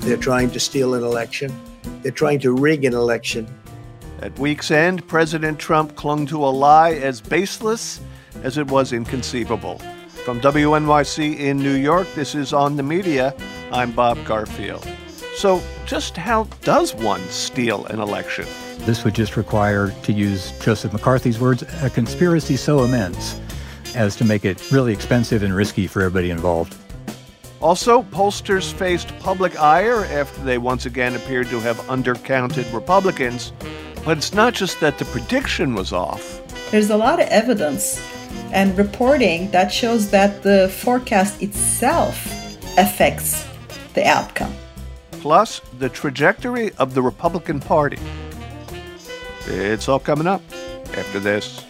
They're trying to steal an election. They're trying to rig an election. At week's end, President Trump clung to a lie as baseless as it was inconceivable. From WNYC in New York, this is On the Media. I'm Bob Garfield. So just how does one steal an election? This would just require, to use Joseph McCarthy's words, a conspiracy so immense as to make it really expensive and risky for everybody involved. Also, pollsters faced public ire after they once again appeared to have undercounted Republicans. But it's not just that the prediction was off. There's a lot of evidence and reporting that shows that the forecast itself affects the outcome. Plus, the trajectory of the Republican Party. It's all coming up after this.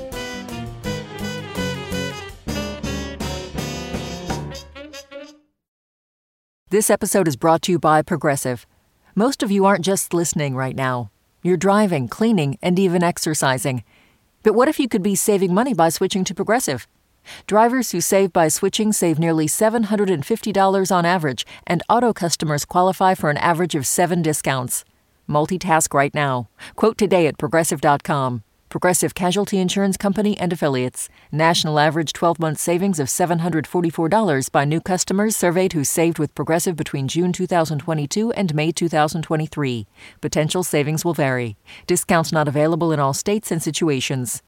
This episode is brought to you by Progressive. Most of you aren't just listening right now. You're driving, cleaning, and even exercising. But what if you could be saving money by switching to Progressive? Drivers who save by switching save nearly $750 on average, and auto customers qualify for an average of 7 discounts. Multitask right now. Quote today at Progressive.com. Progressive Casualty Insurance Company and Affiliates. National average 12-month savings of $744 by new customers surveyed who saved with Progressive between June 2022 and May 2023. Potential savings will vary. Discounts not available in all states and situations.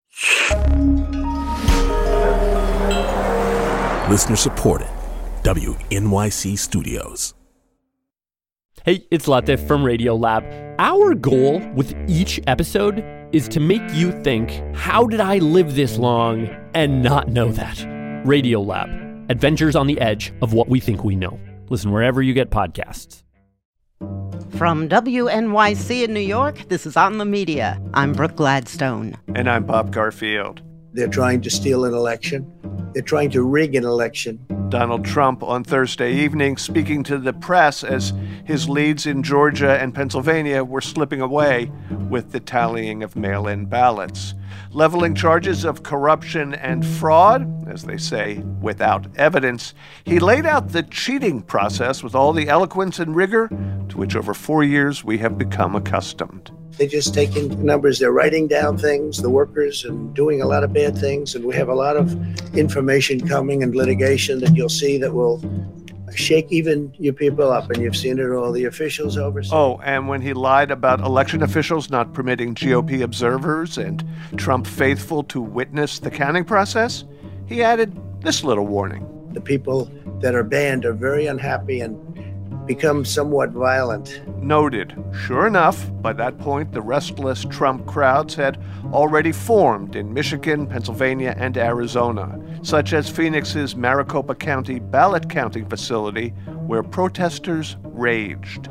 Listener supported. WNYC Studios. Hey, it's Latif from Radiolab. Our goal with each episode is to make you think, how did I live this long and not know that? Radiolab, adventures on the edge of what we think we know. Listen wherever you get podcasts. From WNYC in New York, this is On the Media. I'm Brooke Gladstone. And I'm Bob Garfield. They're trying to steal an election. They're trying to rig an election. Donald Trump on Thursday evening speaking to the press as his leads in Georgia and Pennsylvania were slipping away with the tallying of mail-in ballots. Leveling charges of corruption and fraud, as they say, without evidence, he laid out the cheating process with all the eloquence and rigor to which over 4 years we have become accustomed. They're just taking numbers, they're writing down things, the workers, and doing a lot of bad things. And we have a lot of information coming and litigation that you'll see that will shake even you people up. And you've seen it all the officials overseas. Oh, and when he lied about election officials not permitting GOP observers and Trump faithful to witness the counting process, he added this little warning. The people that are banned are very unhappy and become somewhat violent. Noted. Sure enough, by that point, the restless Trump crowds had already formed in Michigan, Pennsylvania, and Arizona, such as Phoenix's Maricopa County ballot counting facility, where protesters raged.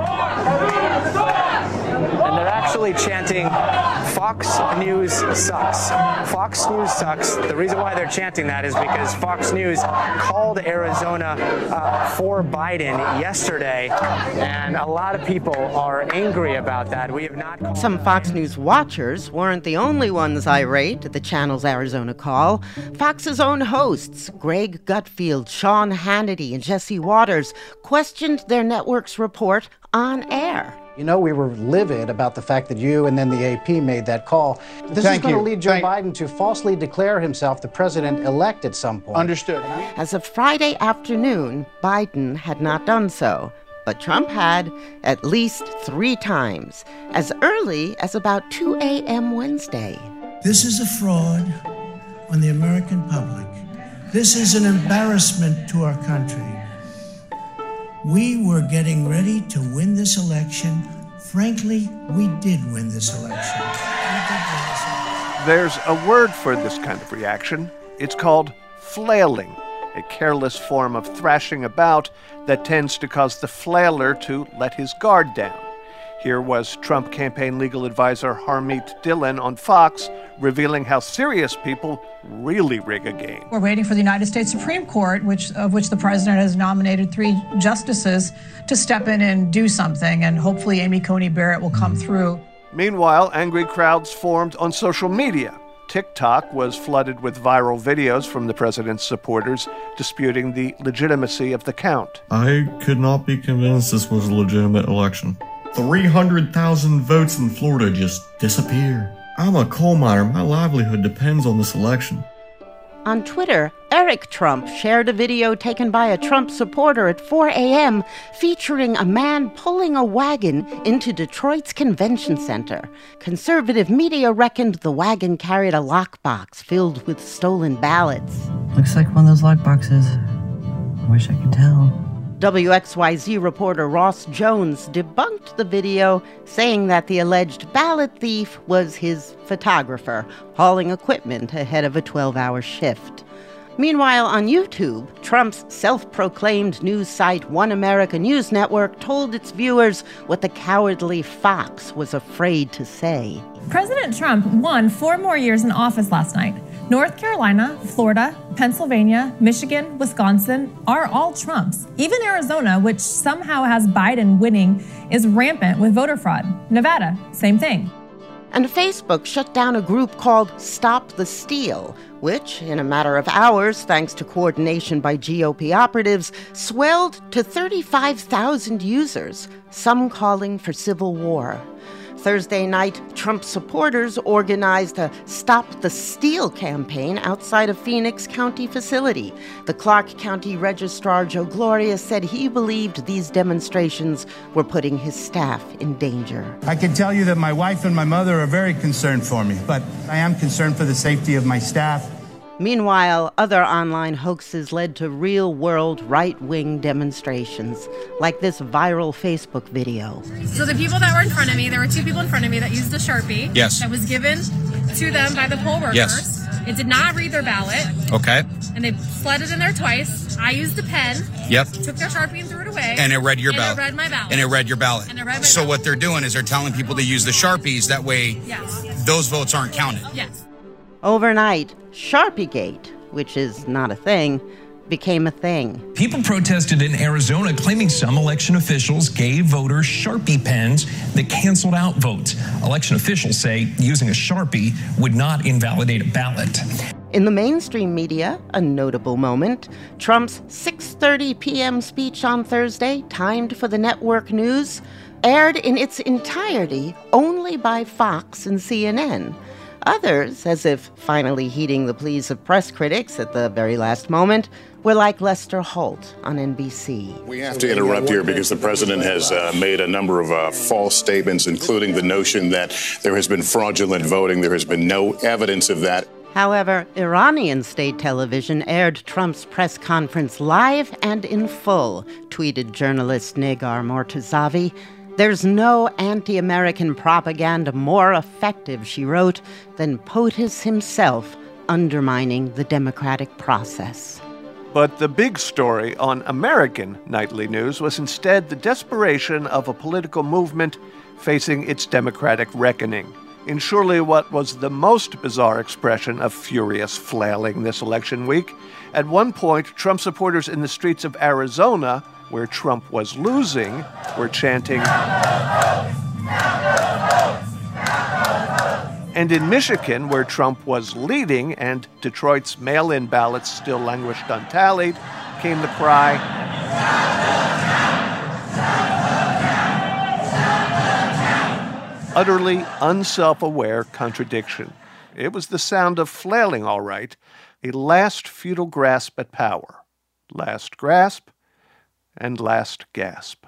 And they're actually chanting, Fox News sucks. Fox News sucks. The reason why they're chanting that is because Fox News called Arizona for Biden yesterday, and a lot of people are angry about that. We have not. Some Fox News watchers weren't the only ones irate at the channel's Arizona call. Fox's own hosts, Greg Gutfeld, Sean Hannity, and Jesse Waters, questioned their network's report on air. You know, we were livid about the fact that you and then the AP made that call. This is going to lead Joe Biden to falsely declare himself the president-elect at some point. Understood. As of Friday afternoon, Biden had not done so, but Trump had at least 3 times, as early as about 2 a.m. Wednesday. This is a fraud on the American public. This is an embarrassment to our country. We were getting ready to win this election. Frankly, we did win this election. There's a word for this kind of reaction. It's called flailing, a careless form of thrashing about that tends to cause the flailer to let his guard down. Here was Trump campaign legal advisor Harmeet Dillon on Fox, revealing how serious people really rig a game. We're waiting for the United States Supreme Court, of which the president has nominated 3 justices, to step in and do something, and hopefully Amy Coney Barrett will come through. Meanwhile, angry crowds formed on social media. TikTok was flooded with viral videos from the president's supporters disputing the legitimacy of the count. I could not be convinced this was a legitimate election. 300,000 votes in Florida just disappeared. I'm a coal miner. My livelihood depends on this election. On Twitter, Eric Trump shared a video taken by a Trump supporter at 4 a.m. featuring a man pulling a wagon into Detroit's convention center. Conservative media reckoned the wagon carried a lockbox filled with stolen ballots. Looks like one of those lockboxes. I wish I could tell. WXYZ reporter Ross Jones debunked the video, saying that the alleged ballot thief was his photographer, hauling equipment ahead of a 12-hour shift. Meanwhile, on YouTube, Trump's self-proclaimed news site One America News Network told its viewers what the cowardly Fox was afraid to say. President Trump won 4 more years in office last night. North Carolina, Florida, Pennsylvania, Michigan, Wisconsin are all Trump's. Even Arizona, which somehow has Biden winning, is rampant with voter fraud. Nevada, same thing. And Facebook shut down a group called Stop the Steal, which, in a matter of hours, thanks to coordination by GOP operatives, swelled to 35,000 users, some calling for civil war. Thursday night, Trump supporters organized a Stop the Steal campaign outside a Phoenix County facility. The Clark County Registrar Joe Gloria said he believed these demonstrations were putting his staff in danger. I can tell you that my wife and my mother are very concerned for me, but I am concerned for the safety of my staff. Meanwhile, other online hoaxes led to real-world right-wing demonstrations, like this viral Facebook video. So the people that were in front of me, there were 2 people in front of me that used a Sharpie. Yes. That was given to them by the poll workers. Yes. It did not read their ballot. Okay. And they slid it in there twice. I used a pen. Yep. Took their Sharpie and threw it away. And it read your ballot. And it read my ballot. And it read your ballot. And it read my so ballot. What they're doing is they're telling people to use the Sharpies. That way, yes, those votes aren't counted. Yes. Overnight, Sharpiegate, which is not a thing, became a thing. People protested in Arizona claiming some election officials gave voters Sharpie pens that canceled out votes. Election officials say using a Sharpie would not invalidate a ballot. In the mainstream media, a notable moment, Trump's 6:30 p.m. speech on Thursday, timed for the network news, aired in its entirety only by Fox and CNN. Others, as if finally heeding the pleas of press critics at the very last moment, were like Lester Holt on NBC. We have to interrupt here because the president has made a number of false statements, including the notion that there has been fraudulent voting. There has been no evidence of that. However, Iranian state television aired Trump's press conference live and in full, tweeted journalist Negar Mortazavi. There's no anti-American propaganda more effective, she wrote, than POTUS himself undermining the democratic process. But the big story on American nightly news was instead the desperation of a political movement facing its democratic reckoning. In surely what was the most bizarre expression of furious flailing this election week, at one point, Trump supporters in the streets of Arizona, where Trump was losing, were chanting, and in Michigan, where Trump was leading and Detroit's mail-in ballots still languished untallied, came the cry, utterly unself-aware contradiction. It was the sound of flailing, all right, a last futile grasp at power. Last grasp and last gasp.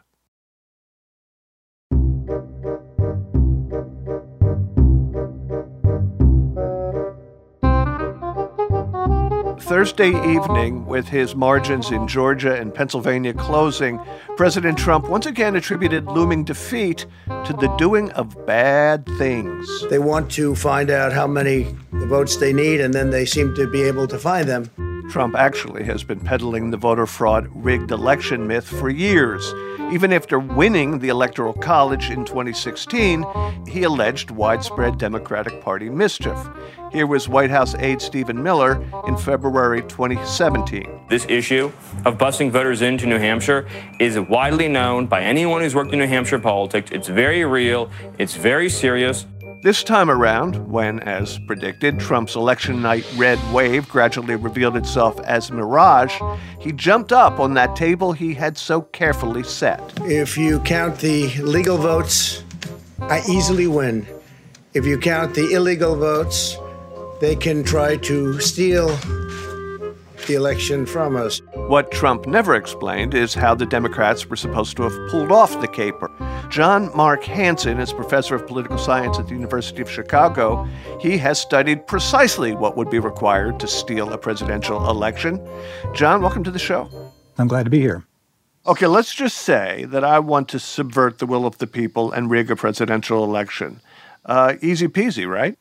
Thursday evening, with his margins in Georgia and Pennsylvania closing, President Trump once again attributed looming defeat to the doing of bad things. They want to find out how many votes they need, and then they seem to be able to find them. Trump actually has been peddling the voter fraud rigged election myth for years. Even after winning the Electoral College in 2016, he alleged widespread Democratic Party mischief. Here was White House aide Stephen Miller in February 2017. This issue of busing voters into New Hampshire is widely known by anyone who's worked in New Hampshire politics. It's very real. It's very serious. This time around, when, as predicted, Trump's election night red wave gradually revealed itself as mirage, he jumped up on that table he had so carefully set. If you count the legal votes, I easily win. If you count the illegal votes, they can try to steal the election from us. What Trump never explained is how the Democrats were supposed to have pulled off the caper. John Mark Hansen is professor of political science at the University of Chicago. He has studied precisely what would be required to steal a presidential election. John, welcome to the show. I'm glad to be here. Okay, let's just say that I want to subvert the will of the people and rig a presidential election. Easy peasy, right?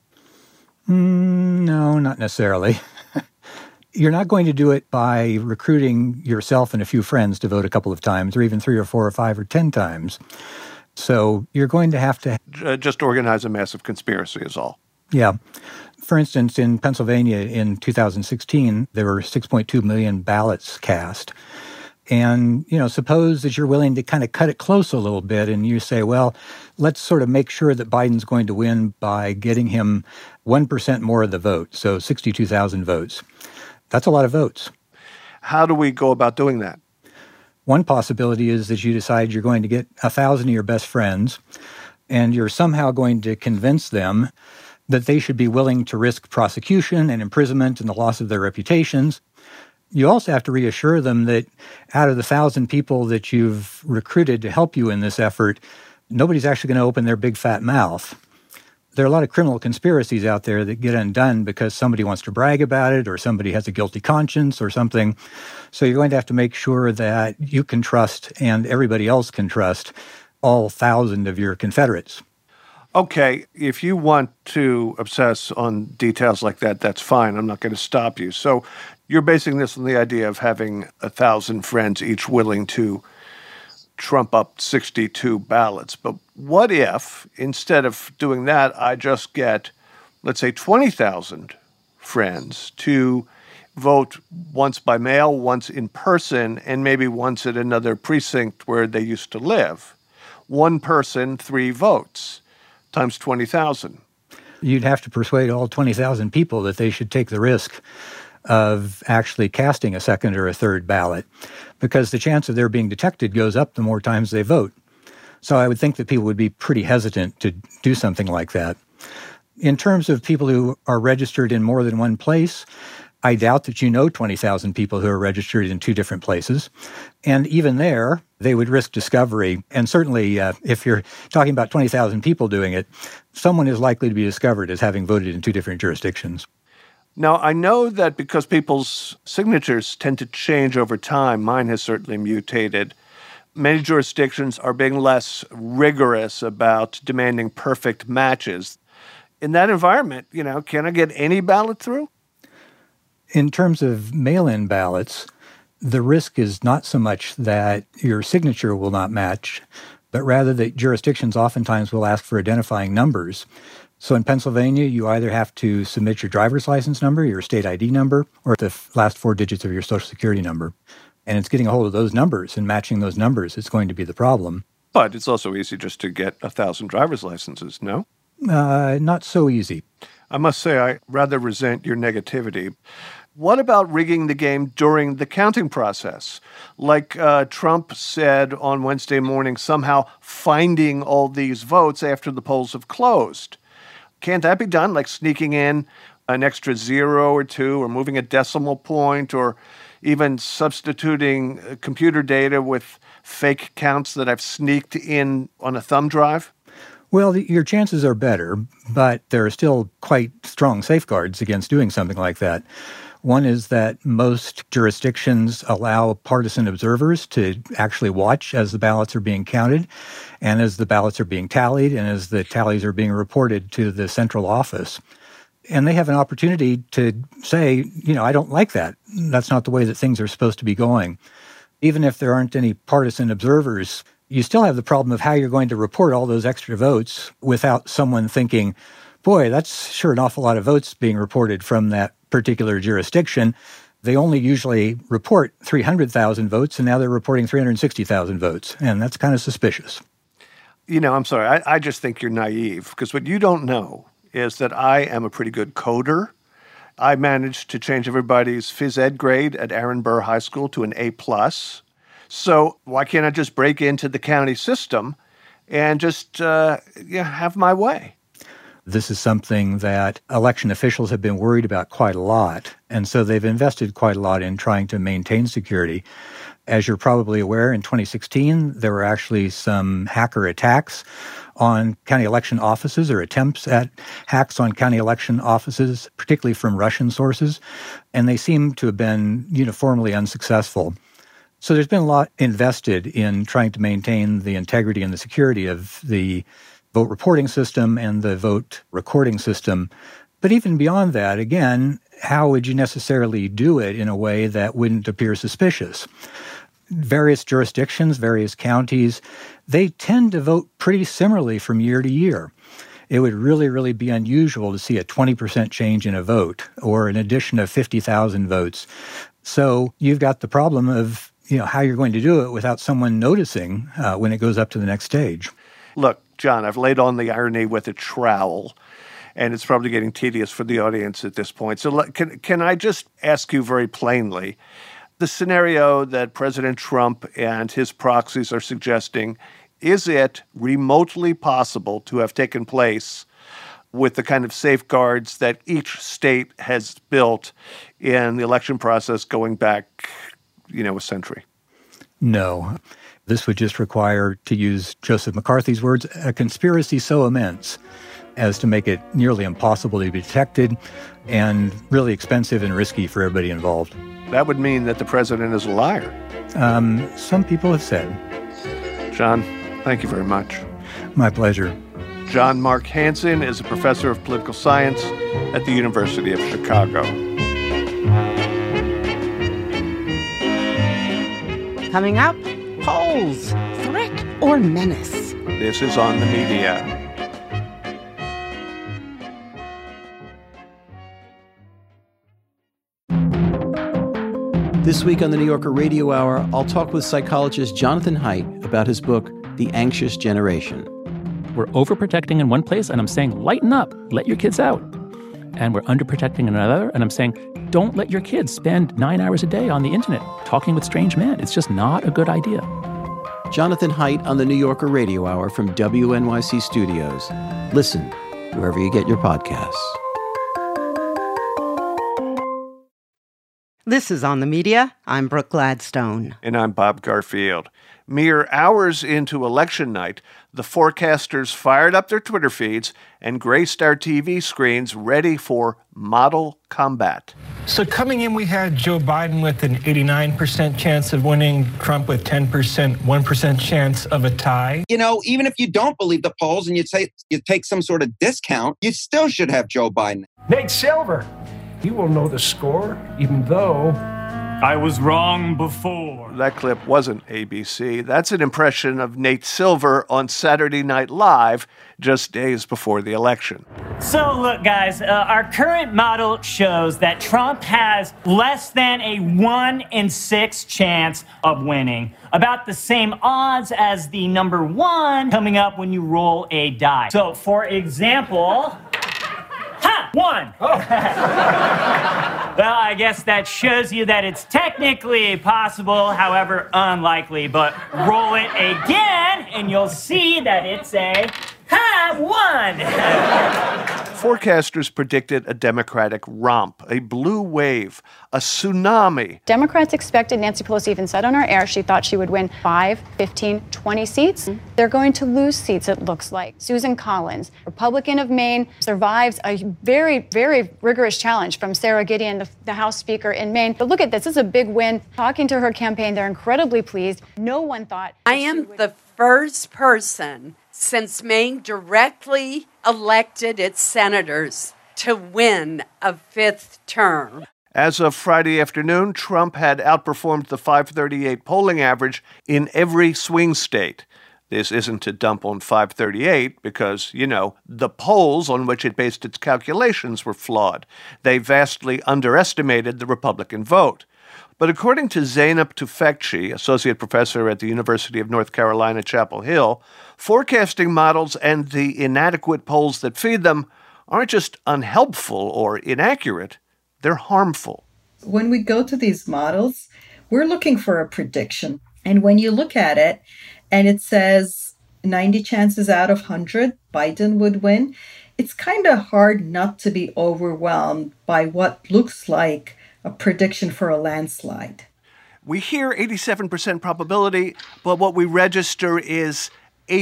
No, not necessarily. You're not going to do it by recruiting yourself and a few friends to vote a couple of times, or even 3 or 4 or 5 or 10 times. So you're going to have to... just organize a massive conspiracy is all. Yeah. For instance, in Pennsylvania in 2016, there were 6.2 million ballots cast. And, suppose that you're willing to kind of cut it close a little bit and you say, well, let's sort of make sure that Biden's going to win by getting him 1% more of the vote, so 62,000 votes. That's a lot of votes. How do we go about doing that? One possibility is that you decide you're going to get 1,000 of your best friends, and you're somehow going to convince them that they should be willing to risk prosecution and imprisonment and the loss of their reputations. You also have to reassure them that out of the 1,000 people that you've recruited to help you in this effort, nobody's actually going to open their big fat mouth. There are a lot of criminal conspiracies out there that get undone because somebody wants to brag about it or somebody has a guilty conscience or something. So you're going to have to make sure that you can trust and everybody else can trust all 1,000 of your Confederates. Okay, if you want to obsess on details like that, that's fine. I'm not going to stop you. So you're basing this on the idea of having 1,000 friends, each willing to trump up 62 ballots. But what if, instead of doing that, I just get, let's say, 20,000 friends to vote once by mail, once in person, and maybe once at another precinct where they used to live? One person, 3 votes, times 20,000. You'd have to persuade all 20,000 people that they should take the risk of actually casting a second or a third ballot, because the chance of their being detected goes up the more times they vote. So I would think that people would be pretty hesitant to do something like that. In terms of people who are registered in more than one place, I doubt that 20,000 people who are registered in 2 different places. And even there, they would risk discovery. And certainly, if you're talking about 20,000 people doing it, someone is likely to be discovered as having voted in 2 different jurisdictions. Now, I know that because people's signatures tend to change over time, mine has certainly mutated. Many jurisdictions are being less rigorous about demanding perfect matches. In that environment, can I get any ballot through? In terms of mail-in ballots, the risk is not so much that your signature will not match, but rather that jurisdictions oftentimes will ask for identifying numbers. So in Pennsylvania, you either have to submit your driver's license number, your state ID number, or the last 4 digits of your Social Security number. And it's getting a hold of those numbers and matching those numbers is going to be the problem. But it's also easy just to get 1,000 driver's licenses, no? Not so easy. I must say, I rather resent your negativity. What about rigging the game during the counting process? Like Trump said on Wednesday morning, somehow finding all these votes after the polls have closed. Can't that be done, like sneaking in an extra 0 or 2 or moving a decimal point or even substituting computer data with fake counts that I've sneaked in on a thumb drive? Well, your chances are better, but there are still quite strong safeguards against doing something like that. One is that most jurisdictions allow partisan observers to actually watch as the ballots are being counted and as the ballots are being tallied and as the tallies are being reported to the central office. And they have an opportunity to say, I don't like that. That's not the way that things are supposed to be going. Even if there aren't any partisan observers, you still have the problem of how you're going to report all those extra votes without someone thinking, boy, that's sure an awful lot of votes being reported from that particular jurisdiction. They only usually report 300,000 votes, and now they're reporting 360,000 votes, and that's kind of suspicious. I'm sorry. I just think you're naive, because what you don't know is that I am a pretty good coder. I managed to change everybody's phys ed grade at Aaron Burr High School to an A+. So why can't I just break into the county system and just have my way? This is something that election officials have been worried about quite a lot, and so they've invested quite a lot in trying to maintain security. As you're probably aware, in 2016, there were actually some hacker attacks on county election offices, or attempts at hacks on county election offices, particularly from Russian sources, and they seem to have been uniformly unsuccessful. So there's been a lot invested in trying to maintain the integrity and the security of the vote reporting system and the vote recording system. But even beyond that, again, how would you necessarily do it in a way that wouldn't appear suspicious? Various jurisdictions, various counties, they tend to vote pretty similarly from year to year. It would really, really be unusual to see a 20% change in a vote or an addition of 50,000 votes. So you've got the problem of how you're going to do it without someone noticing when it goes up to the next stage. Look, John, I've laid on the irony with a trowel, and it's probably getting tedious for the audience at this point. So can I just ask you very plainly, the scenario that President Trump and his proxies are suggesting, is it remotely possible to have taken place with the kind of safeguards that each state has built in the election process going back, a century? No. This would just require, to use Joseph McCarthy's words, a conspiracy so immense as to make it nearly impossible to be detected and really expensive and risky for everybody involved. That would mean that the president is a liar. Some people have said. John, thank you very much. My pleasure. John Mark Hansen is a professor of political science at the University of Chicago. Coming up, polls, threat or menace? This is On the Media. This week on the New Yorker Radio Hour, I'll talk with psychologist Jonathan Haidt about his book, The Anxious Generation. We're overprotecting in one place, and I'm saying, lighten up, let your kids out. And we're underprotecting in another, and I'm saying, don't let your kids spend 9 hours a day on the internet talking with strange men. It's just not a good idea. Jonathan Haidt on the New Yorker Radio Hour from WNYC Studios. Listen wherever you get your podcasts. This is On the Media. I'm Brooke Gladstone. And I'm Bob Garfield. Mere hours into election night, the forecasters fired up their Twitter feeds and graced our TV screens ready for model combat. So coming in, we had Joe Biden with an 89% chance of winning, Trump with 10%, 1% chance of a tie. Even if you don't believe the polls and you take some sort of discount, you still should have Joe Biden. Nate Silver. He will know the score, even though I was wrong before. That clip wasn't ABC. That's an impression of Nate Silver on Saturday Night Live just days before the election. So look, guys, our current model shows that Trump has less than a 1 in 6 chance of winning. About the same odds as the number 1 coming up when you roll a die. So, for example... 1. Oh. Well, I guess that shows you that it's technically possible, however unlikely. But roll it again, and you'll see that it's a 1. Forecasters predicted a Democratic romp, a blue wave, a tsunami. Democrats expected, Nancy Pelosi even said on our air, she thought she would win 5, 15, 20 seats. They're going to lose seats, it looks like. Susan Collins, Republican of Maine, survives a very, very rigorous challenge from Sarah Gideon, the House Speaker in Maine. But look at this is a big win. Talking to her campaign, they're incredibly pleased. No one thought... I am the first person since Maine directly elected its senators to win a 5th term. As of Friday afternoon, Trump had outperformed the 538 polling average in every swing state. This isn't to dump on 538 because, the polls on which it based its calculations were flawed. They vastly underestimated the Republican vote. But according to Zeynep Tufekci, associate professor at the University of North Carolina, Chapel Hill, forecasting models and the inadequate polls that feed them aren't just unhelpful or inaccurate, they're harmful. When we go to these models, we're looking for a prediction. And when you look at it and it says 90 chances out of 100, Biden would win, it's kind of hard not to be overwhelmed by what looks like a prediction for a landslide. We hear 87% probability, but what we register is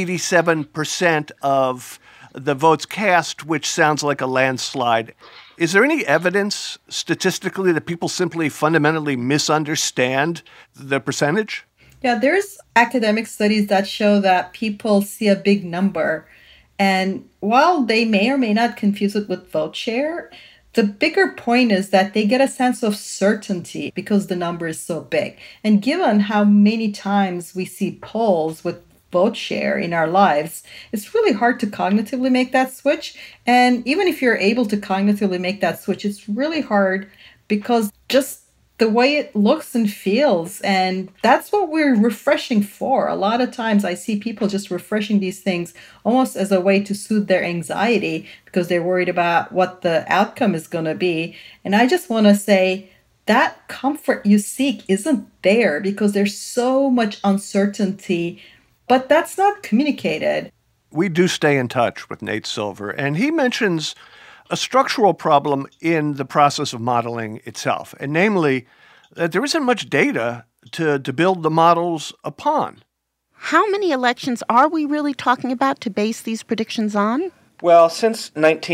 87% of the votes cast, which sounds like a landslide. Is there any evidence statistically that people simply fundamentally misunderstand the percentage? Yeah, there's academic studies that show that people see a big number. And while they may or may not confuse it with vote share, the bigger point is that they get a sense of certainty because the number is so big. And given how many times we see polls with vote share in our lives, it's really hard to cognitively make that switch. And even if you're able to cognitively make that switch, it's really hard because just the way it looks and feels. And that's what we're refreshing for. A lot of times I see people just refreshing these things almost as a way to soothe their anxiety because they're worried about what the outcome is going to be. And I just want to say that comfort you seek isn't there because there's so much uncertainty, but that's not communicated. We do stay in touch with Nate Silver, and he mentions a structural problem in the process of modeling itself, and namely that there isn't much data to build the models upon. How many elections are we really talking about to base these predictions on? Well, since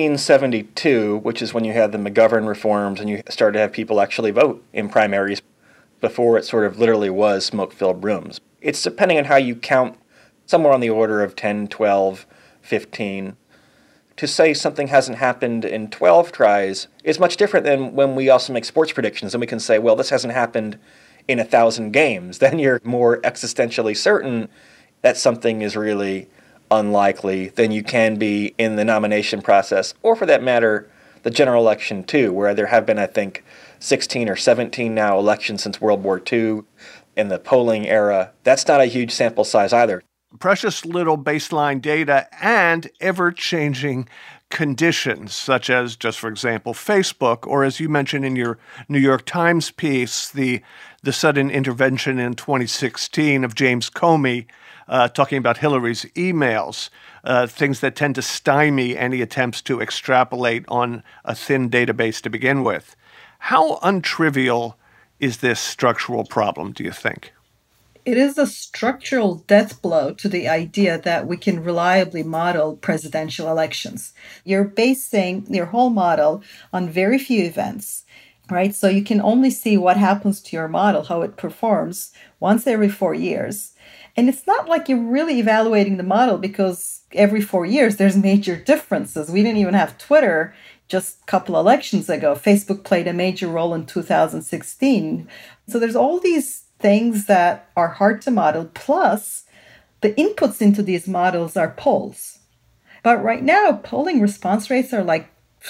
1972, which is when you had the McGovern reforms and you started to have people actually vote in primaries, before it sort of literally was smoke-filled rooms. It's depending on how you count, somewhere on the order of 10, 12, 15. To say something hasn't happened in 12 tries is much different than when we also make sports predictions and we can say, well, this hasn't happened in 1,000 games. Then you're more existentially certain that something is really unlikely than you can be in the nomination process, or for that matter, the general election too, where there have been, I think, 16 or 17 now elections since World War II in the polling era. That's not a huge sample size either. Precious little baseline data and ever-changing conditions, such as, just for example, Facebook, or as you mentioned in your New York Times piece, the sudden intervention in 2016 of James Comey talking about Hillary's emails, things that tend to stymie any attempts to extrapolate on a thin database to begin with. How untrivial is this structural problem, do you think? It is a structural death blow to the idea that we can reliably model presidential elections. You're basing your whole model on very few events, right? So you can only see what happens to your model, how it performs, once every 4 years. And it's not like you're really evaluating the model because every 4 years there's major differences. We didn't even have Twitter just a couple elections ago. Facebook played a major role in 2016. So there's all these things that are hard to model, plus the inputs into these models are polls. But right now, polling response rates are like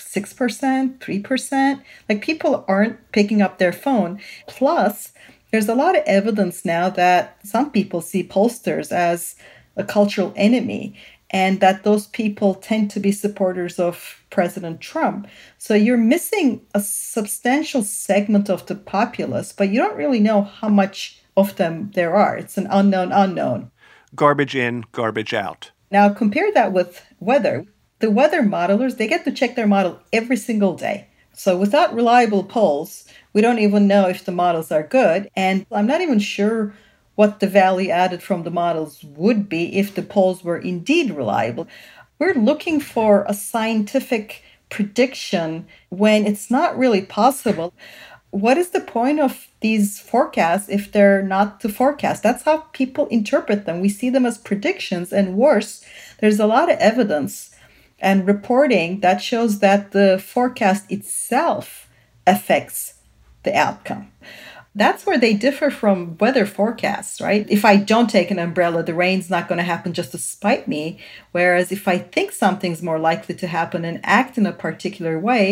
6%, 3%. Like people aren't picking up their phone. Plus, there's a lot of evidence now that some people see pollsters as a cultural enemy and that those people tend to be supporters of President Trump. So you're missing a substantial segment of the populace, but you don't really know how much of them there are. It's an unknown unknown. Garbage in, garbage out. Now compare that with weather. The weather modelers, they get to check their model every single day. So without reliable polls, we don't even know if the models are good. And I'm not even sure what the value added from the models would be if the polls were indeed reliable. We're looking for a scientific prediction when it's not really possible. What is the point of these forecasts if they're not to forecast? That's how people interpret them. We see them as predictions, and worse, there's a lot of evidence and reporting that shows that the forecast itself affects the outcome. That's where they differ from weather forecasts, right? If I don't take an umbrella, the rain's not going to happen just to spite me. Whereas if I think something's more likely to happen and act in a particular way,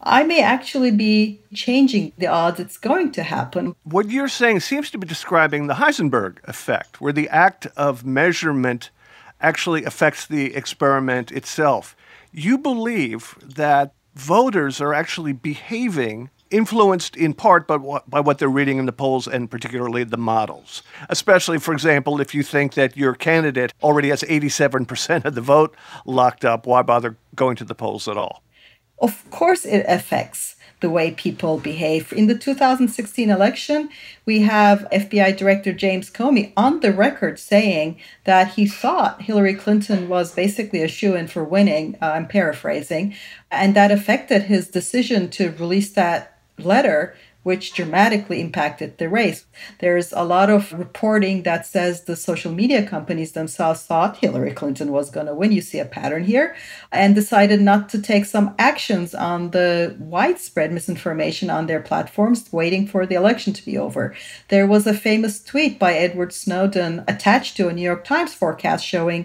I may actually be changing the odds it's going to happen. What you're saying seems to be describing the Heisenberg effect, where the act of measurement actually affects the experiment itself. You believe that voters are actually behaving influenced in part by what they're reading in the polls and particularly the models. Especially, for example, if you think that your candidate already has 87% of the vote locked up, why bother going to the polls at all? Of course it affects the way people behave. In the 2016 election, we have FBI Director James Comey on the record saying that he thought Hillary Clinton was basically a shoo-in for winning, I'm paraphrasing, and that affected his decision to release that letter, which dramatically impacted the race. There's a lot of reporting that says the social media companies themselves thought Hillary Clinton was going to win. You see a pattern here, and decided not to take some actions on the widespread misinformation on their platforms, waiting for the election to be over. There was a famous tweet by Edward Snowden attached to a New York Times forecast showing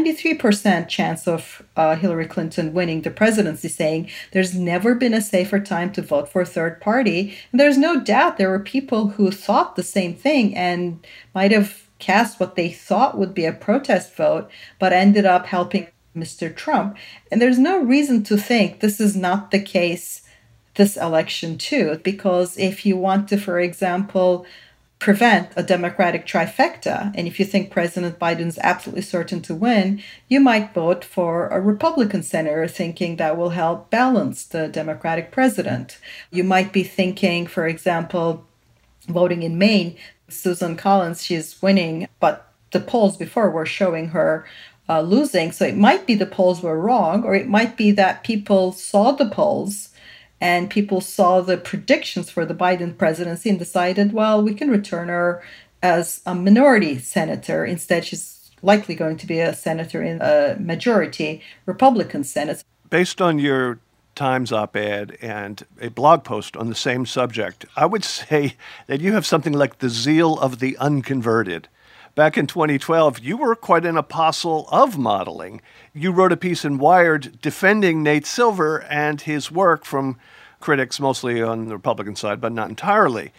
93% chance of Hillary Clinton winning the presidency, saying there's never been a safer time to vote for a third party. There's no doubt there were people who thought the same thing and might have cast what they thought would be a protest vote, but ended up helping Mr. Trump. And there's no reason to think this is not the case this election too, because if you want to, for example, prevent a Democratic trifecta, and if you think President Biden's absolutely certain to win, you might vote for a Republican senator thinking that will help balance the Democratic president. You might be thinking, for example, voting in Maine, Susan Collins, she's winning, but the polls before were showing her losing. So it might be the polls were wrong, or it might be that people saw the polls and people saw the predictions for the Biden presidency and decided, well, we can return her as a minority senator. Instead, she's likely going to be a senator in a majority Republican Senate. Based on your Times op-ed and a blog post on the same subject, I would say that you have something like the zeal of the unconverted. Back in 2012, you were quite an apostle of modeling. You wrote a piece in Wired defending Nate Silver and his work from critics mostly on the Republican side, but not entirely.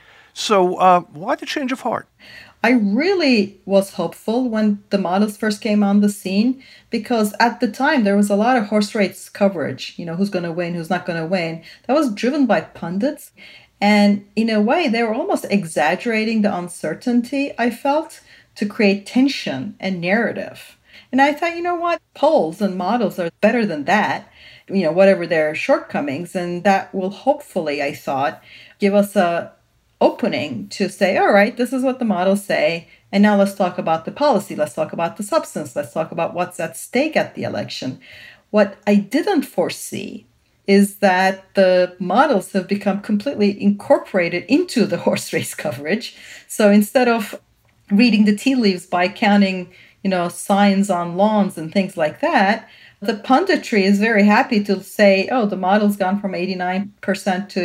So why the change of heart? I really was hopeful when the models first came on the scene, because at the time there was a lot of horse race coverage, who's going to win, who's not going to win. That was driven by pundits. And in a way, they were almost exaggerating the uncertainty, I felt, to create tension and narrative. And I thought, you know what, polls and models are better than that, whatever their shortcomings. And that will hopefully, I thought, give us a opening to say, all right, this is what the models say. And now let's talk about the policy. Let's talk about the substance. Let's talk about what's at stake at the election. What I didn't foresee is that the models have become completely incorporated into the horse race coverage. So instead of reading the tea leaves by counting, signs on lawns and things like that, the punditry is very happy to say, oh, the model's gone from 89% to,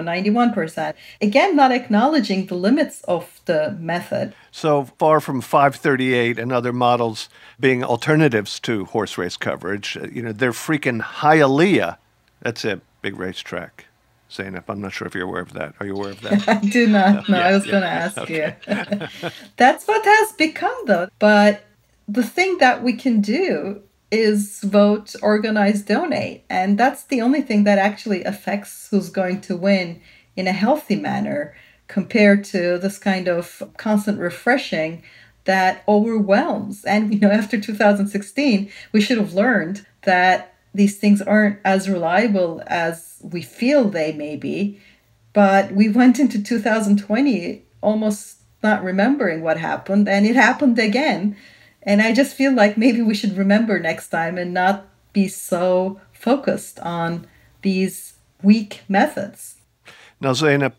91%. Again, not acknowledging the limits of the method. So far from 538 and other models being alternatives to horse race coverage, they're freaking Hialeah. That's a big racetrack. Zeynep, I'm not sure if you're aware of that. Are you aware of that? I do not. No, I was going to ask you. That's what has become, though. But the thing that we can do is vote, organize, donate. And that's the only thing that actually affects who's going to win in a healthy manner compared to this kind of constant refreshing that overwhelms. And, after 2016, we should have learned that these things aren't as reliable as we feel they may be. But we went into 2020 almost not remembering what happened, and it happened again. And I just feel like maybe we should remember next time and not be so focused on these weak methods. Now, Zeynep,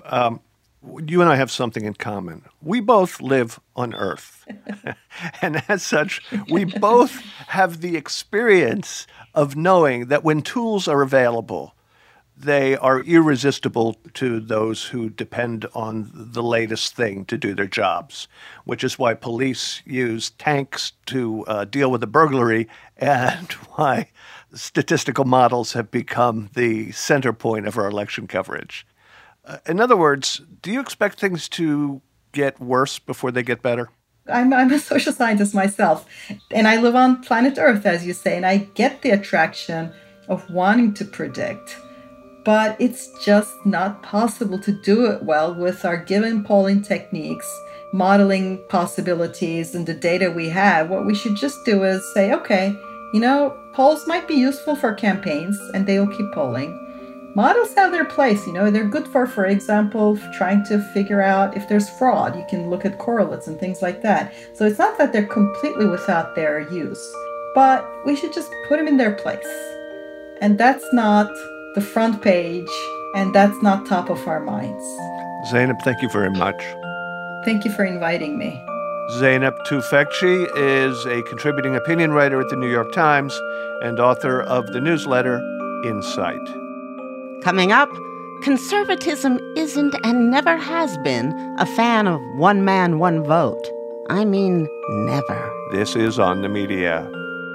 you and I have something in common. We both live on Earth. And as such, we both have the experience of knowing that when tools are available, they are irresistible to those who depend on the latest thing to do their jobs, which is why police use tanks to deal with a burglary and why statistical models have become the center point of our election coverage. In other words, do you expect things to get worse before they get better? I'm a social scientist myself, and I live on planet Earth, as you say, and I get the attraction of wanting to predict. But it's just not possible to do it well with our given polling techniques, modeling possibilities, and the data we have. What we should just do is say, okay, polls might be useful for campaigns, and they will keep polling. Models have their place, they're good for example, trying to figure out if there's fraud. You can look at correlates and things like that. So it's not that they're completely without their use, but we should just put them in their place. And that's not the front page, and that's not top of our minds. Zeynep, thank you very much. Thank you for inviting me. Zeynep Tufekci is a contributing opinion writer at the New York Times and author of the newsletter Insight. Coming up, conservatism isn't and never has been a fan of one man, one vote. I mean, never. This is On the Media.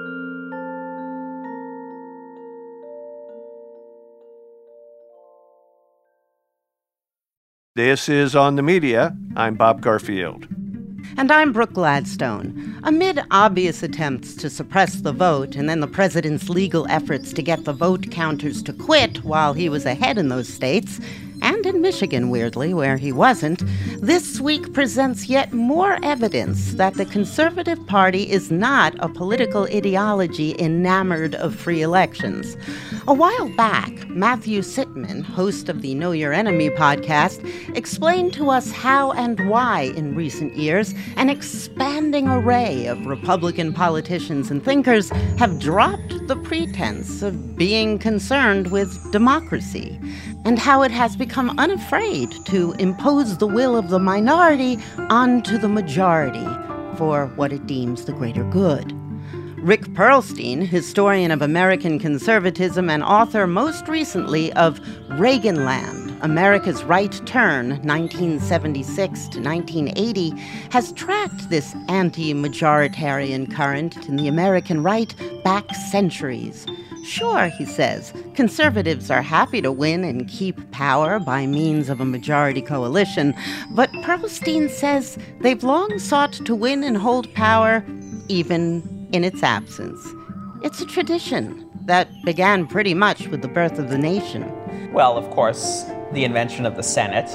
This is On the Media. I'm Bob Garfield. And I'm Brooke Gladstone. Amid obvious attempts to suppress the vote and then the president's legal efforts to get the vote counters to quit while he was ahead in those states, and in Michigan, weirdly, where he wasn't, this week presents yet more evidence that the Conservative Party is not a political ideology enamored of free elections. A while back, Matthew Sitman, host of the Know Your Enemy podcast, explained to us how and why in recent years an expanding array of Republican politicians and thinkers have dropped the pretense of being concerned with democracy, and how it has become unafraid to impose the will of the minority onto the majority for what it deems the greater good. Rick Perlstein, historian of American conservatism and author most recently of Reaganland, America's Right Turn, 1976 to 1980, has tracked this anti-majoritarian current in the American right back centuries. Sure, he says, conservatives are happy to win and keep power by means of a majority coalition, but Perlstein says they've long sought to win and hold power even in its absence. It's a tradition that began pretty much with the birth of the nation. Well, of course, the invention of the Senate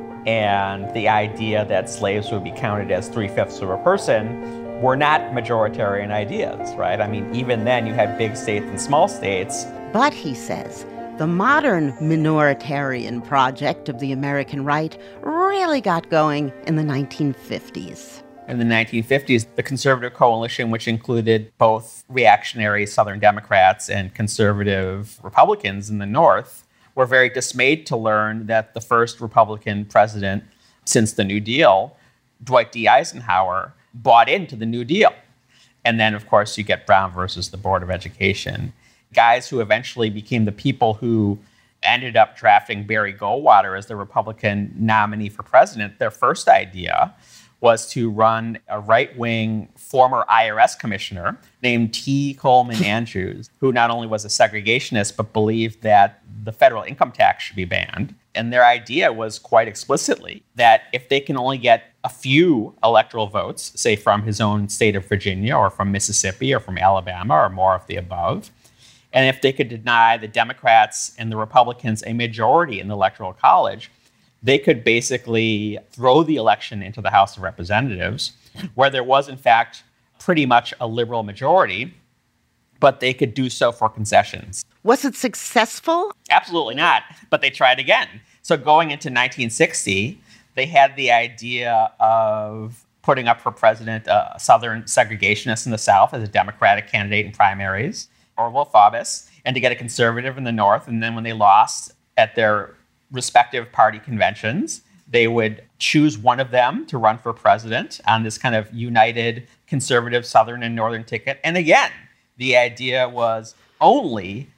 and the idea that slaves would be counted as 3/5 of a person were not majoritarian ideas, right? I mean, even then you had big states and small states. But, he says, the modern minoritarian project of the American right really got going in the 1950s. In the 1950s, the conservative coalition, which included both reactionary Southern Democrats and conservative Republicans in the North, were very dismayed to learn that the first Republican president since the New Deal, Dwight D. Eisenhower, bought into the New Deal. And then, of course, you get Brown versus the Board of Education. Guys who eventually became the people who ended up drafting Barry Goldwater as the Republican nominee for president, their first idea was to run a right-wing former IRS commissioner named T. Coleman Andrews, who not only was a segregationist, but believed that the federal income tax should be banned. And their idea was quite explicitly that if they can only get a few electoral votes, say from his own state of Virginia or from Mississippi or from Alabama or more of the above, and if they could deny the Democrats and the Republicans a majority in the Electoral College, they could basically throw the election into the House of Representatives, where there was, in fact, pretty much a liberal majority, but they could do so for concessions. Was it successful? Absolutely not, but they tried again. So going into 1960, they had the idea of putting up for president a Southern segregationist in the South as a Democratic candidate in primaries, Orville Faubus, and to get a conservative in the North. And then when they lost at their respective party conventions, they would choose one of them to run for president on this kind of united conservative Southern and Northern ticket. And again, the idea was only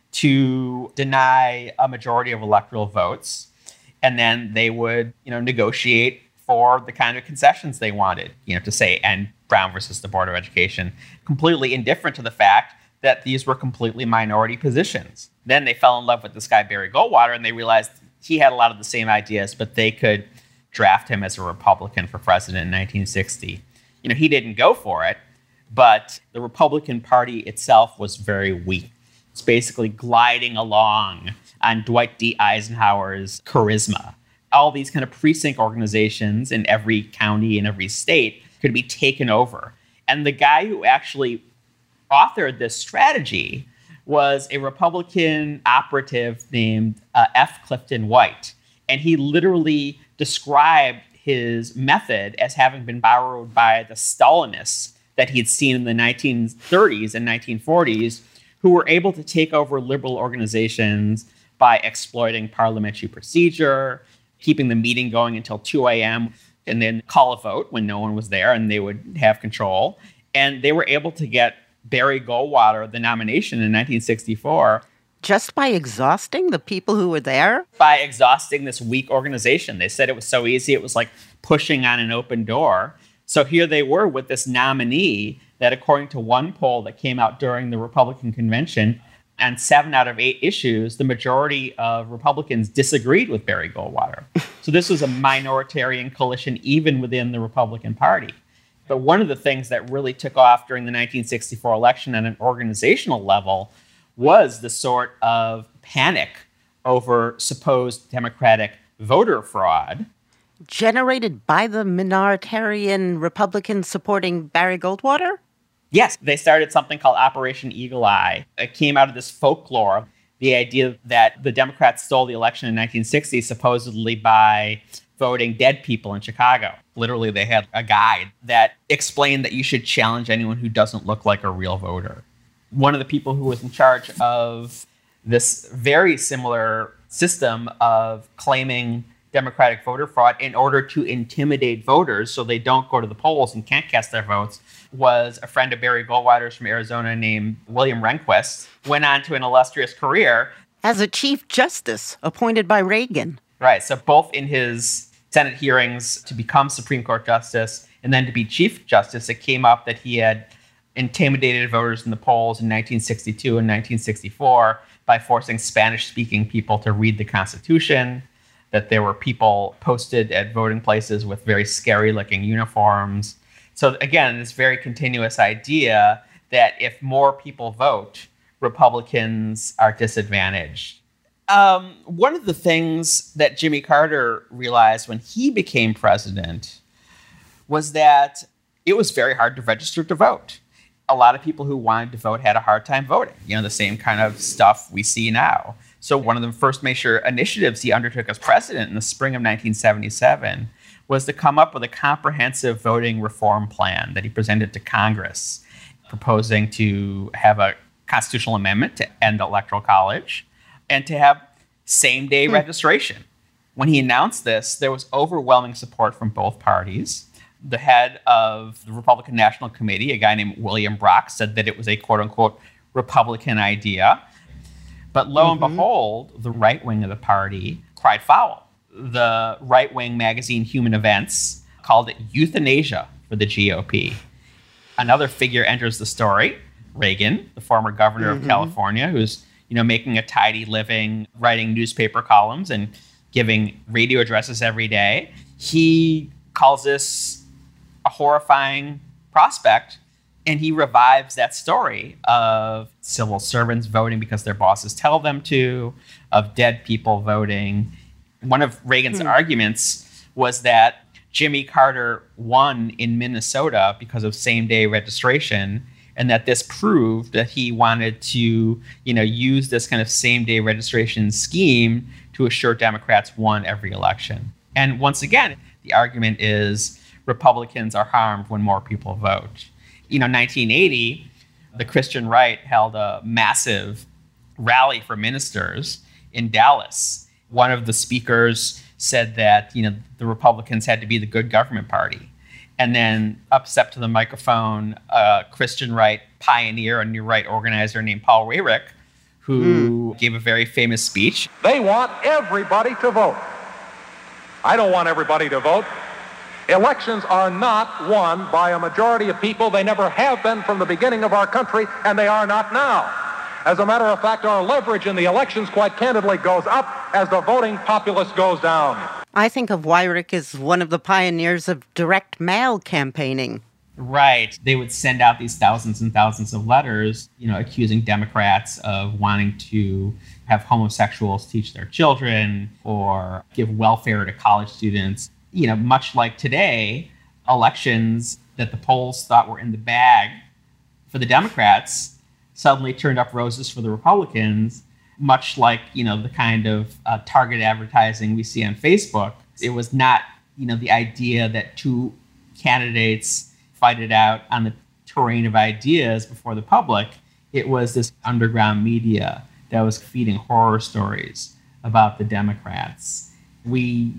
to deny a majority of electoral votes. And then they would, negotiate for the kind of concessions they wanted, to say end Brown versus the Board of Education, completely indifferent to the fact that these were completely minority positions. Then they fell in love with this guy, Barry Goldwater, and they realized he had a lot of the same ideas, but they could draft him as a Republican for president in 1960. He didn't go for it, but the Republican Party itself was very weak. It's basically gliding along on Dwight D. Eisenhower's charisma. All these kind of precinct organizations in every county and every state could be taken over. And the guy who actually authored this strategy was a Republican operative named F. Clifton White. And he literally described his method as having been borrowed by the Stalinists that he had seen in the 1930s and 1940s, who were able to take over liberal organizations by exploiting parliamentary procedure, keeping the meeting going until 2 a.m., and then call a vote when no one was there, and they would have control. And they were able to get Barry Goldwater the nomination in 1964. Just by exhausting the people who were there? By exhausting this weak organization. They said it was so easy, it was like pushing on an open door. So here they were with this nominee that, according to one poll that came out during the Republican convention, on 7 out of 8 issues, the majority of Republicans disagreed with Barry Goldwater. So this was a minoritarian coalition even within the Republican Party. But one of the things that really took off during the 1964 election at an organizational level was the sort of panic over supposed Democratic voter fraud. Generated by the minoritarian Republicans supporting Barry Goldwater? Yes, they started something called Operation Eagle Eye. It came out of this folklore, the idea that the Democrats stole the election in 1960 supposedly by voting dead people in Chicago. Literally, they had a guide that explained that you should challenge anyone who doesn't look like a real voter. One of the people who was in charge of this very similar system of claiming Democratic voter fraud in order to intimidate voters so they don't go to the polls and can't cast their votes was a friend of Barry Goldwater's from Arizona named William Rehnquist. Went on to an illustrious career as a Chief Justice appointed by Reagan. Right. So both in his Senate hearings to become Supreme Court Justice and then to be Chief Justice, it came up that he had intimidated voters in the polls in 1962 and 1964 by forcing Spanish-speaking people to read the Constitution, that there were people posted at voting places with very scary-looking uniforms. So again, this very continuous idea that if more people vote, Republicans are disadvantaged. One of the things that Jimmy Carter realized when he became president was that it was very hard to register to vote. A lot of people who wanted to vote had a hard time voting, the same kind of stuff we see now. So one of the first major initiatives he undertook as president in the spring of 1977 was to come up with a comprehensive voting reform plan that he presented to Congress, proposing to have a constitutional amendment to end the Electoral College and to have same-day registration. When he announced this, there was overwhelming support from both parties. The head of the Republican National Committee, a guy named William Brock, said that it was a quote-unquote Republican idea. But lo and behold, the right wing of the party cried foul. The right-wing magazine Human Events called it euthanasia for the GOP. Another figure enters the story, Reagan, the former governor of California, who's making a tidy living, writing newspaper columns and giving radio addresses every day. He calls this a horrifying prospect, and he revives that story of civil servants voting because their bosses tell them to, of dead people voting. One of Reagan's arguments was that Jimmy Carter won in Minnesota because of same-day registration, and that this proved that he wanted to, use this kind of same-day registration scheme to assure Democrats won every election. And once again, the argument is Republicans are harmed when more people vote. 1980, the Christian right held a massive rally for ministers in Dallas. One of the speakers said that, the Republicans had to be the good government party. And then up stepped to the microphone a Christian right pioneer, a new right organizer named Paul Weyrich, who gave a very famous speech. They want everybody to vote. I don't want everybody to vote. Elections are not won by a majority of people. They never have been from the beginning of our country, and they are not now. As a matter of fact, our leverage in the elections, quite candidly, goes up as the voting populace goes down. I think of Weyrich as one of the pioneers of direct mail campaigning. Right. They would send out these thousands and thousands of letters, accusing Democrats of wanting to have homosexuals teach their children or give welfare to college students. Much like today, elections that the polls thought were in the bag for the Democrats suddenly turned up roses for the Republicans, much like, the kind of targeted advertising we see on Facebook. It was not, the idea that two candidates fight it out on the terrain of ideas before the public. It was this underground media that was feeding horror stories about the Democrats. We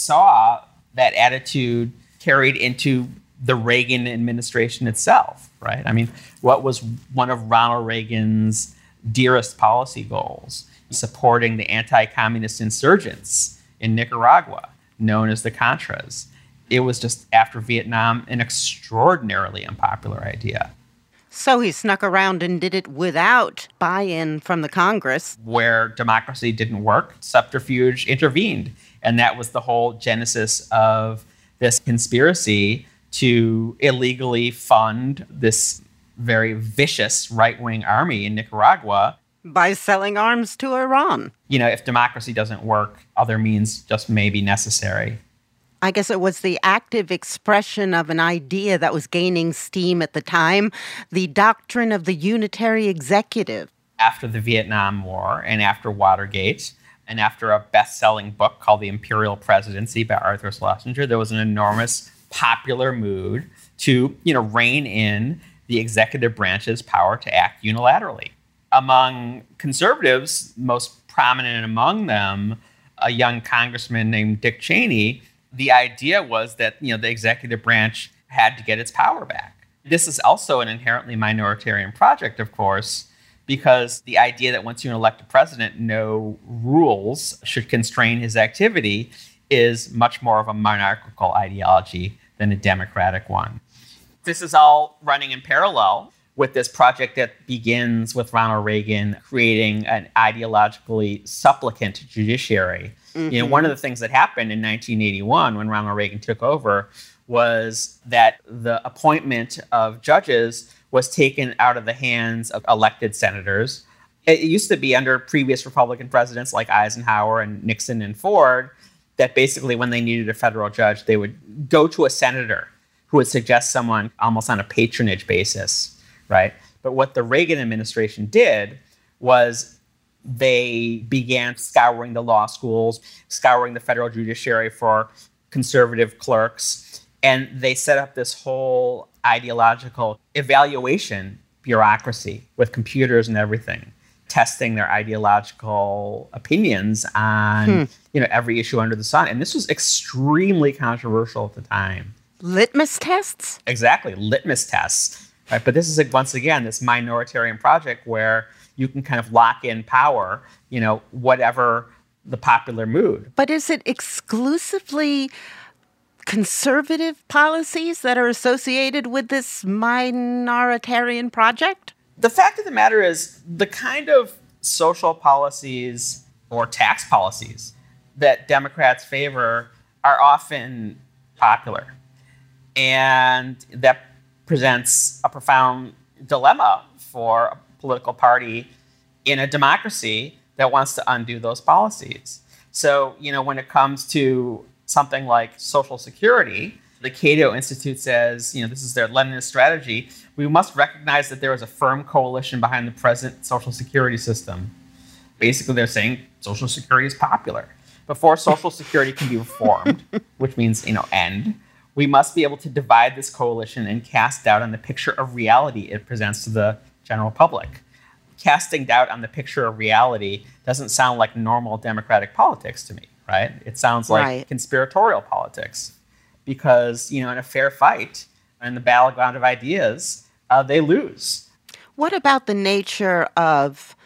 saw that attitude carried into the Reagan administration itself, right? I mean, what was one of Ronald Reagan's dearest policy goals? Supporting the anti-communist insurgents in Nicaragua, known as the Contras. It was just, after Vietnam, an extraordinarily unpopular idea. So he snuck around and did it without buy-in from the Congress. Where democracy didn't work, subterfuge intervened. And that was the whole genesis of this conspiracy to illegally fund this very vicious right-wing army in Nicaragua. By selling arms to Iran. If democracy doesn't work, other means just may be necessary. I guess it was the active expression of an idea that was gaining steam at the time, the doctrine of the unitary executive. After the Vietnam War and after Watergate and after a best-selling book called The Imperial Presidency by Arthur Schlesinger, there was an enormous popular mood to, rein in the executive branch's power to act unilaterally. Among conservatives, most prominent among them, a young congressman named Dick Cheney, the idea was that, the executive branch had to get its power back. This is also an inherently minoritarian project, of course, because the idea that once you elect a president, no rules should constrain his activity is much more of a monarchical ideology than a democratic one. This is all running in parallel with this project that begins with Ronald Reagan creating an ideologically supplicant judiciary. Mm-hmm. One of the things that happened in 1981 when Ronald Reagan took over was that the appointment of judges was taken out of the hands of elected senators. It used to be under previous Republican presidents like Eisenhower and Nixon and Ford that basically when they needed a federal judge, they would go to a senator who would suggest someone almost on a patronage basis, right? But what the Reagan administration did was they began scouring the law schools, scouring the federal judiciary for conservative clerks, and they set up this whole ideological evaluation bureaucracy with computers and everything, testing their ideological opinions on every issue under the sun. And this was extremely controversial at the time. Litmus tests? Exactly, litmus tests. Right? But this is, once again, this minoritarian project where you can kind of lock in power, whatever the popular mood. But is it exclusively conservative policies that are associated with this minoritarian project? The fact of the matter is the kind of social policies or tax policies that Democrats favor are often popular. And that presents a profound dilemma for a political party in a democracy that wants to undo those policies. So, when it comes to something like Social Security, the Cato Institute says, this is their Leninist strategy. We must recognize that there is a firm coalition behind the present Social Security system. Basically, they're saying Social Security is popular. Before Social Security can be reformed, which means, end, we must be able to divide this coalition and cast doubt on the picture of reality it presents to the general public. Casting doubt on the picture of reality doesn't sound like normal democratic politics to me, right? It sounds like conspiratorial politics. Because, in a fair fight, in the battleground of ideas, they lose. What about the nature of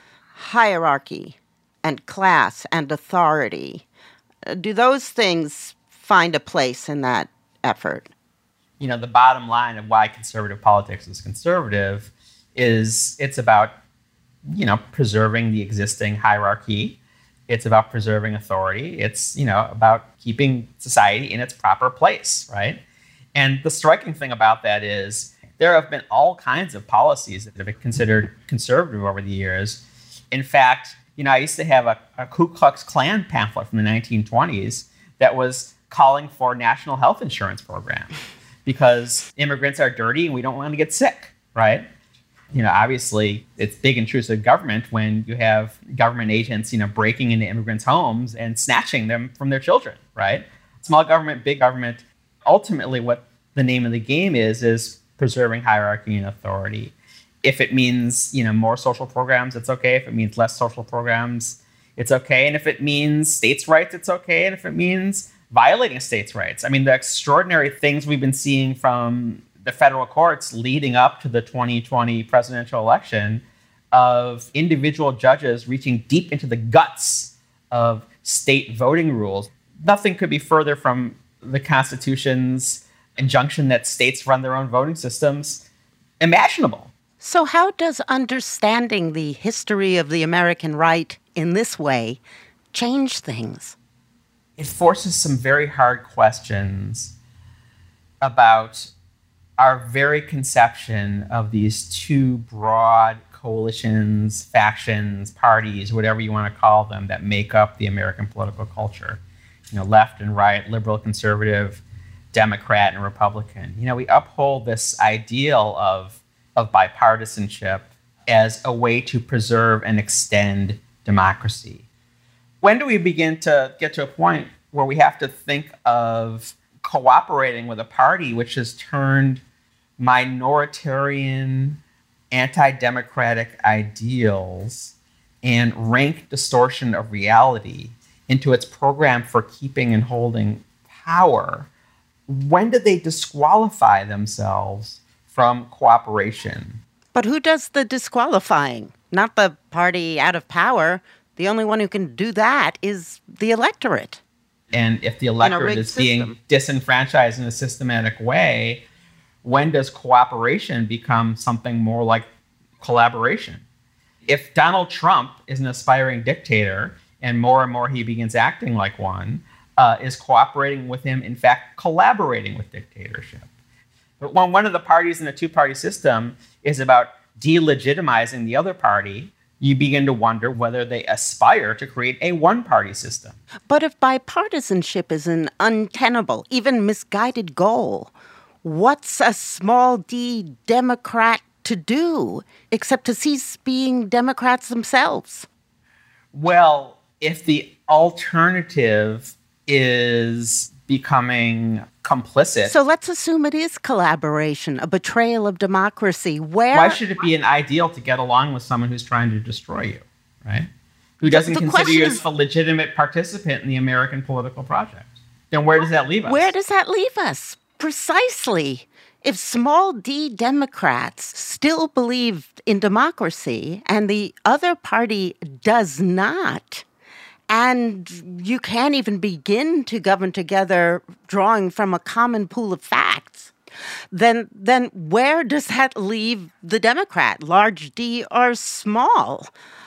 hierarchy and class and authority. Do those things find a place in that effort? You know, the bottom line of why conservative politics is conservative is it's about, you know, preserving the existing hierarchy. It's about preserving authority. It's, you know, about keeping society in its proper place, right? And the striking thing about that is there have been all kinds of policies that have been considered conservative over the years. In fact, you know, I used to have a Ku Klux Klan pamphlet from the 1920s that was calling for a national health insurance program because immigrants are dirty and we don't want to get sick, right? You know, obviously, it's big intrusive government when you have government agents, you know, breaking into immigrants' homes and snatching them from their children, right? Small government, big government. Ultimately, what the name of the game is preserving hierarchy and authority. If it means, you know, more social programs, it's okay. If it means less social programs, it's okay. And if it means states' rights, it's okay. And if it means violating states' rights. I mean, the extraordinary things we've been seeing from the federal courts leading up to the 2020 presidential election of individual judges reaching deep into the guts of state voting rules. Nothing could be further from the Constitution's injunction that states run their own voting systems imaginable. So how does understanding the history of the American right in this way change things? It forces some very hard questions about our very conception of these two broad coalitions, factions, parties, whatever you want to call them, that make up the American political culture. You know, left and right, liberal, conservative, Democrat, and Republican. You know, we uphold this ideal of bipartisanship as a way to preserve and extend democracy. When do we begin to get to a point where we have to think of cooperating with a party which has turned minoritarian, anti-democratic ideals and rank distortion of reality into its program for keeping and holding power? When do they disqualify themselves from cooperation? But who does the disqualifying? Not the party out of power. The only one who can do that is the electorate. And if the electorate is being disenfranchised in a systematic way, when does cooperation become something more like collaboration? If Donald Trump is an aspiring dictator and more he begins acting like one, is cooperating with him, in fact, collaborating with dictatorship? But when one of the parties in a two-party system is about delegitimizing the other party, you begin to wonder whether they aspire to create a one-party system. But if bipartisanship is an untenable, even misguided goal, what's a small d Democrat to do except to cease being Democrats themselves? Well, if the alternative is becoming complicit. So let's assume it is collaboration, a betrayal of democracy. Why should it be an ideal to get along with someone who's trying to destroy you, right? Who doesn't consider you as a legitimate participant in the American political project? Then where does that leave us? Where does that leave us? Precisely. If small d Democrats still believe in democracy and the other party does not, and you can't even begin to govern together drawing from a common pool of facts, then where does that leave the Democrat, large D or small?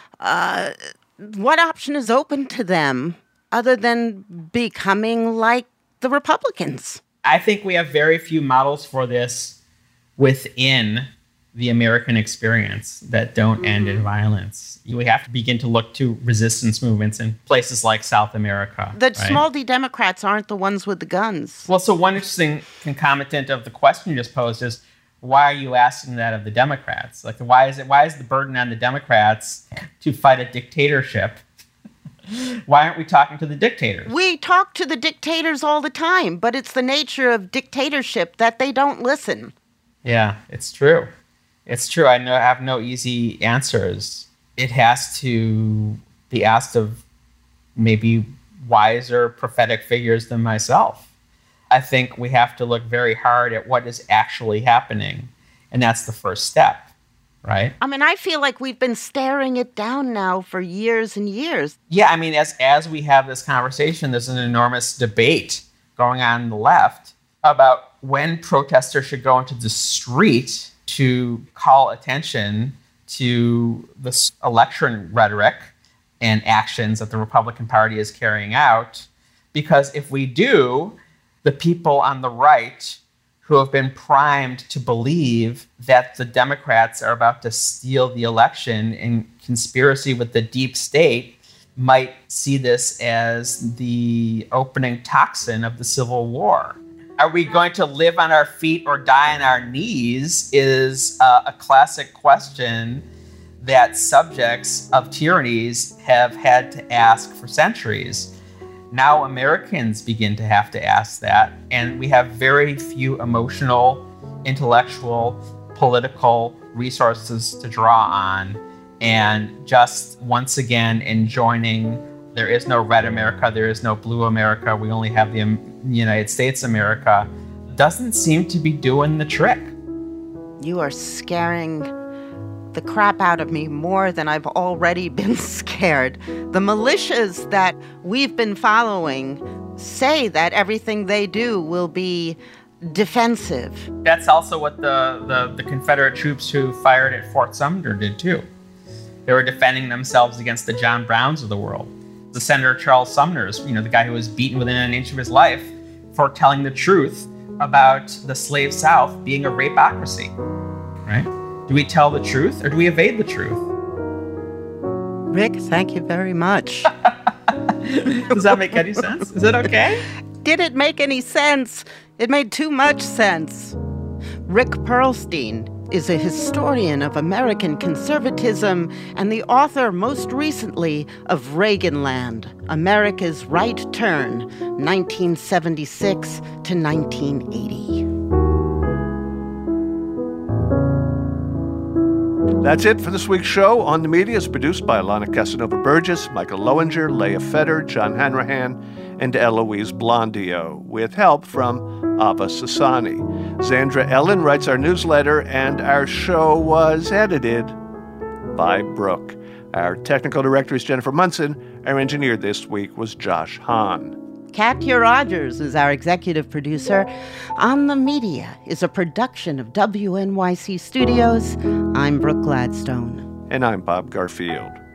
What option is open to them other than becoming like the Republicans? I think we have very few models for this within the American experience that don't end in violence. We have to begin to look to resistance movements in places like South America. The small d Democrats aren't the ones with the guns. Well, so one interesting concomitant of the question you just posed is, why are you asking that of the Democrats? Like, why is the burden on the Democrats to fight a dictatorship? Why aren't we talking to the dictators? We talk to the dictators all the time, but it's the nature of dictatorship that they don't listen. Yeah, it's true. It's true. I have no easy answers. It has to be asked of maybe wiser prophetic figures than myself. I think we have to look very hard at what is actually happening, and that's the first step, right? I mean, I feel like we've been staring it down now for years and years. Yeah, I mean, as we have this conversation, there's an enormous debate going on the left about when protesters should go into the street to call attention to this election rhetoric and actions that the Republican Party is carrying out. Because if we do, the people on the right who have been primed to believe that the Democrats are about to steal the election in conspiracy with the deep state might see this as the opening tocsin of the Civil War. Are we going to live on our feet or die on our knees is a classic question that subjects of tyrannies have had to ask for centuries. Now Americans begin to have to ask that, and we have very few emotional, intellectual, political resources to draw on. And just once again enjoining, there is no red America, there is no blue America, we only have the United States America, doesn't seem to be doing the trick. You are scaring the crap out of me more than I've already been scared. The militias that we've been following say that everything they do will be defensive. That's also what the Confederate troops who fired at Fort Sumter did too. They were defending themselves against the John Browns of the world. The Senator Charles Sumner's, the guy who was beaten within an inch of his life for telling the truth about the slave South being a rapeocracy, right? Do we tell the truth or do we evade the truth? Rick, thank you very much. Does that make any sense? Is it okay? Did it make any sense? It made too much sense. Rick Perlstein is a historian of American conservatism and the author, most recently, of Reaganland, America's Right Turn, 1976 to 1980. That's it for this week's show. On the Media is produced by Alana Casanova-Burgess, Michael Lowinger, Leah Feder, John Hanrahan, and Eloise Blondio, with help from Ava Sassani. Zandra Ellen writes our newsletter, and our show was edited by Brooke. Our technical director is Jennifer Munson. Our engineer this week was Josh Hahn. Katya Rogers is our executive producer. On the Media is a production of WNYC Studios. I'm Brooke Gladstone. And I'm Bob Garfield.